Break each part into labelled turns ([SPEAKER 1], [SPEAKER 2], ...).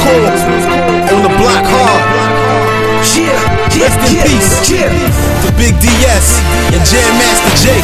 [SPEAKER 1] called On the Block Hard. Rest in peace to Big DS and Jam Master Jay.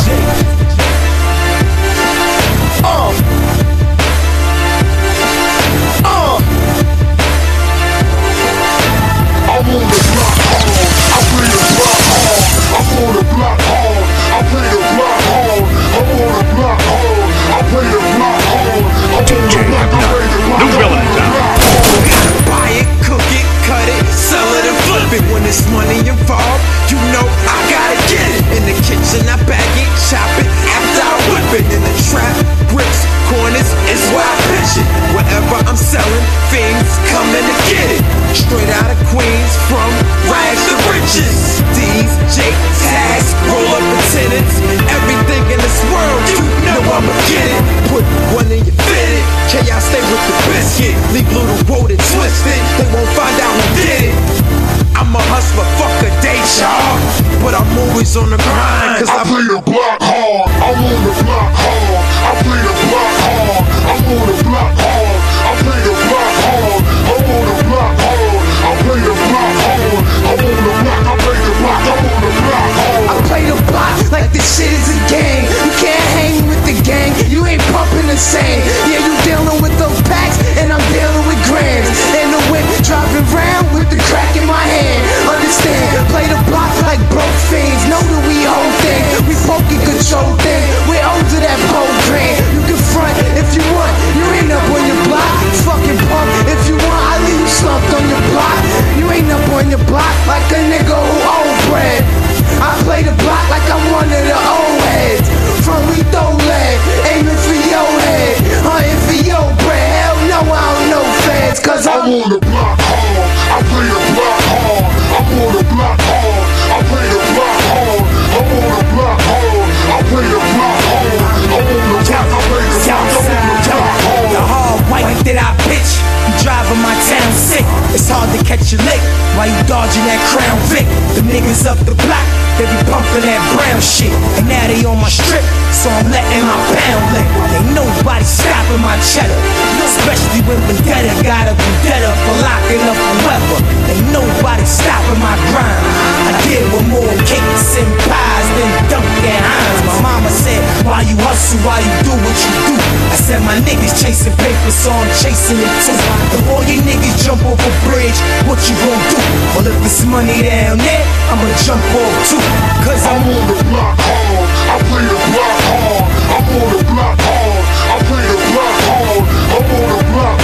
[SPEAKER 2] When there's money involved, you know I gotta get it. In the kitchen, I bag it, chop it, after I whip it. In the trap, bricks, corners, is where I pitch it. Wherever I'm selling, things coming to get it. Straight out of Queens, from rags to riches. D's, J, tags, roll up attendants. Everything in this world, you know I'ma get it. Put one in your fitted, chaos stay with the biscuit. Leave little road and twisted, they won't find out who did it. I'm a hustler, fuck a day job, but I'm always on the grind. Cause I
[SPEAKER 3] play the block hard, I'm on the block hard. I play the block hard, I'm on the block hard. I play the block hard, I'm on the block hard. I play the block hard, I'm on the block. I play the block, I'm on the block hard.
[SPEAKER 2] I play the block like this shit is a game. You can't hang with the gang, you ain't pumping the same. Yeah, you dealing with those packs, and I'm dealing with grams. And the whip driving round with the crack in my hand. Understand, play the block like broke fiends. Know that we hold things, we poking control things. We're over that program. You can front if you want, you ain't up on your block. Fucking pump if you want, I leave you slumped on your block. You ain't up on your block like a nigga who old bread. I play the block like I'm one of the old heads. From we throw lead, aiming for your head, hunting for your bread. Hell no, I don't know feds, cause
[SPEAKER 3] I'm on the block hard. I play the block hard. I'm on the block hard. I play the block hard. I'm on the block hard. I play the block hard. I'm on the block. I play the block. I'm on the block hard.
[SPEAKER 2] The hard white that I pitch, you driving my town sick. It's hard to catch a lick while you dodging that Crown Vic. The niggas up the block, they be pumping that brown shit. And now they on my strip, so I'm letting my pound lick. Ain't nobody stopping my cheddar, especially when Vendetta got a vendetta for locking up a weapon. Ain't nobody stopping my grind. I deal with more cakes and pies than Dunkin' Hines. My mama said, why you hustle, why you do what you do? I said, my niggas chasing paper, so I'm chasing it too. If all you niggas jump off a bridge, what you gon' do? Well, if it's money down there, I'ma jump off too. Cause
[SPEAKER 3] I'm on the block hard. I play the block hard. I'm on the block hard. I play the block hard. I'm on the block